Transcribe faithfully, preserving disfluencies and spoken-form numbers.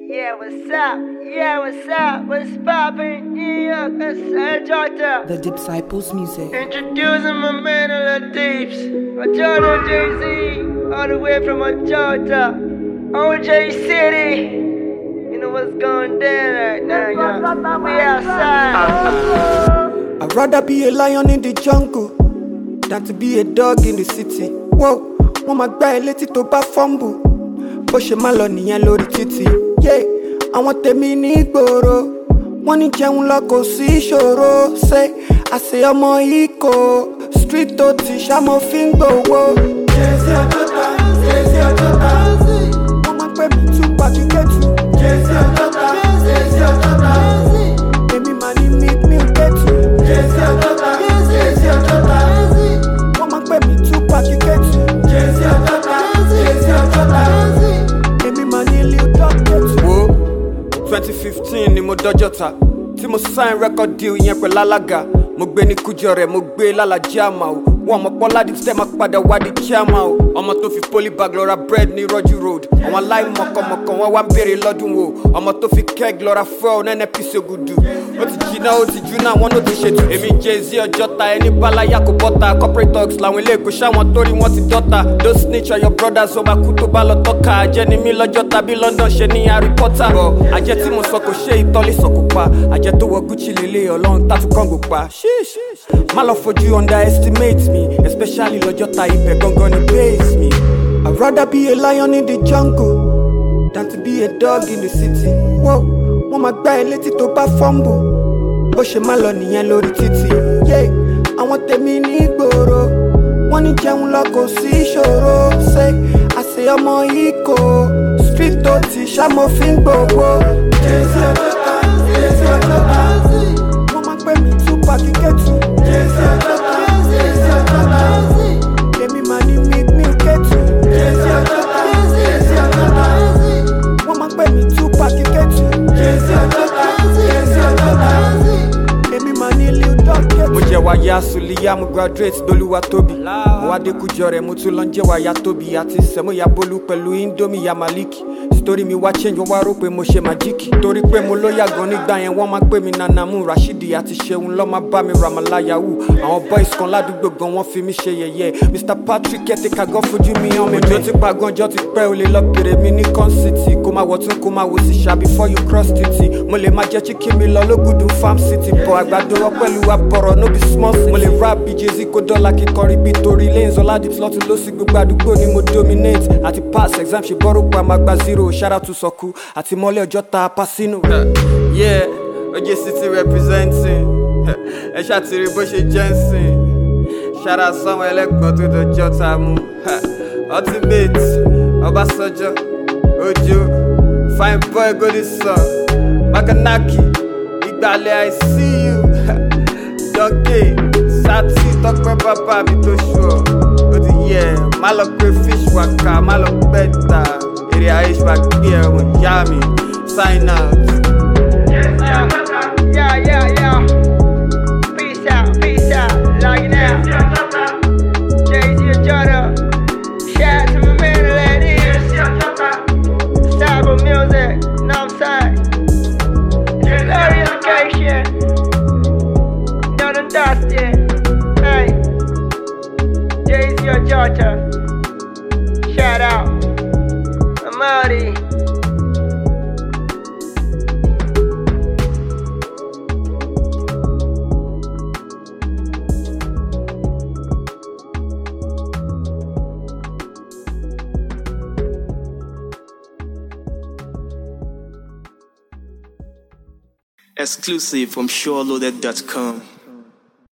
Yeah, what's up? Yeah, what's up? What's poppin'? Yeah, that's Georgia. The Disciples Music. Introducing my man of the deeps. Georgia Jay-Z, all the way from Georgia. O J City. You know what's going down right now, y'all. We outside. I'd rather be a lion in the jungle than to be a dog in the city. Whoa, wọ́n máa gbá ẹ létí tó bá fumble. Bó ṣe má lọ nìyẹn lórí títì. Yeah, àwọn tèmi ní ìgboro. Wọ́n ní jẹun lọ kò sí ìṣòro. Say, àṣẹ ọmọ Ìkó. Street tó ti ṣàmọ́ fi ń gbowó. Jay-Z Ọjọ́ta, Jay-Z Ọjọ́ta. Wọ́n máa pè mí tú pàkíkẹ́tù. Jay-Z Ọjọ́ta, Jay-Z Ọjọ́ta. Èmi máa ní meet me kẹ́tù. Jay-Z Ọjọ́ta, Jay-Z Ọjọ́ta. Wọ́n máa pè mí tú pàkíkẹ́tù. Jay-Z Ọjọ́ta, Jay-Z Ọjọ́ta. Èmi máa ní Lil Dog kẹ́tù. Wo twenty fifteen ni mo dọ́jọ́ta tí mo sign record deal yẹn pẹ̀lú alága. Mo gbé ní Kújọrẹ̀, mo gbé lálàjá àmà o. Wọ́n ọmọ Pọ́ládì tẹ́ máa padà wá di chairman o. Ọmọ tó fi polybag lọ ra bread ní Rọ́jú road. Àwọn aláìmọ̀kànmọ̀kàn wọ́n wá ń béèrè lọ́dún wo. Ọmọ tó fi keg lọ ra fuel ní N P C Ògùdù. Ó ti jìnnà ó ti jù náà wọ́n ló ti ṣètò. Èmi Jay-Z Ọjọ́ta ẹni bálayà kò bọ́ta. Corporate talks làwọn ilé èkó ṣáwọn torí wọ́n ti dọ́ta. Don't snitch on your brothers ó máa kú tó bá lọ tọ́ka. Àjẹ́ ni mí lọ́jọ́ tàbí London ṣe ní Harry Potter. Bọ̀ àjẹ́ tí mo sọ kò ṣe ìtọ́lé sọ̀kò pa. Àjẹ́ tó wọ Gucci lélẹ̀ Ọlọ́run tátú kọ́ngò pa. Má lọ fojú underestimate me, especially lọ́jọ́ta ibẹ̀ gangan ni base me. I'd rather be a lion in the jungle than to be a dog in the city. Whoa, wọ́n máa gbá ẹ létí tó bá fumble. Bó ṣe má lọ nìyẹn lórí títì. Yeah, àwọn tèmi ní ìgboro. Wọ́n ní jẹun lọ kò sí ìṣòro. Say, àṣẹ ọmọ Ìkó. Street tó ti ṣàmọ́ fi ń gbowó. Jay-Z Ọjọ́ta, Jay-Z Ọjọ́ta. Wọ́n máa pè mí tú pàkíkẹ́tù. Jay-Z Ọjọ́ta, Jay-Z Ọjọ́ta. Èmi máa ní meet me kẹ́tù. Jay-Z Ọjọ́ta, Jay-Z Ọjọ́ta. Wọ́n máa pè mí tú pàkíkẹ́tù. Jay-Z Ọjọ́ta, Jay-Z Ọjọ́ta. Èmi máa ní Lil Dog kẹ́tù. Mo jẹ́ wáyà Sùlíyà, mo graduate dolúwa tóbi. Mo wá dé Kújọrẹ̀, mo tún lọ ń jẹ́ wáyà tóbi. Àti sẹ́mo ya Bólú pẹ̀lú Indomie ya Maliki. Story mi wá change, wọ́n wá rò pé mo ṣe màjíkì. Torí pé mo ló yàgàn nígbà yẹn, wọ́n máa pè mí Nanamu Rashidi àti Ṣeun lọ́ máa bá mi Ramala Yahoo. Àwọn boys kan ládùúgbò gan wọ́n fi mí ṣe yẹ̀yẹ́. Mister Patrick Kẹ́tẹ́ka gan fojú mi hàn mi. Òjò ti pa ganjọ́ ti pẹ́, o lè lọ bèrè mi ní Con-City. Kó máa wọ̀ tún kó máa wò sí ṣá before you cross títì. Mo lè máa jẹ́ chicken mi lọ lógùdù farm city. Bọ̀ àgbàdo rọ pẹ̀lú àbọ̀rọ̀ no be small city. Mo lè rap bí Jay-Z kó dọ́là kíkọrin bí torí lanes Ọládìps lọ́tún lọ́sí gbogbo àdúgbò ni mo dominate. Àti pass exam ṣe bọ́rọ̀ pa máa gba zero. Shout out to Sọ̀kú àti Mọ́lẹ̀ Ọjọ́ta Pacino. Yeah, O J City representing. Ẹ ṣàtìrí bó ṣe jẹ́ ń sìn. Shout out sáwọn ẹlẹ́gbọ̀n tó dọjọ́ta mú. Ultimate, Ọbásanjọ́, Ojo, Fine Boy Golden Sun, Makanaki, Ìgbàlẹ̀ I see you. Donkey, Sati, Tọ́pẹ́ bàbá mi tó ṣùọ́. Ó ti yẹ, má lọ pé fish waka, má lọ pẹ́ ta. Èrè àìṣ bá gbé ẹ̀wọ̀n yá mi. Sign out. Yeah, yeah, yeah. Peace out, peace out. Like it out. Jay-Z Ọjọ́ta. Shout out to my man of that is. Cyber music, know what I'm saying? Early education. Know the dust it. Hey. Jay-Z Ọjọ́ta. Shout out. Amadi. Exclusive from SureLoaded dot com.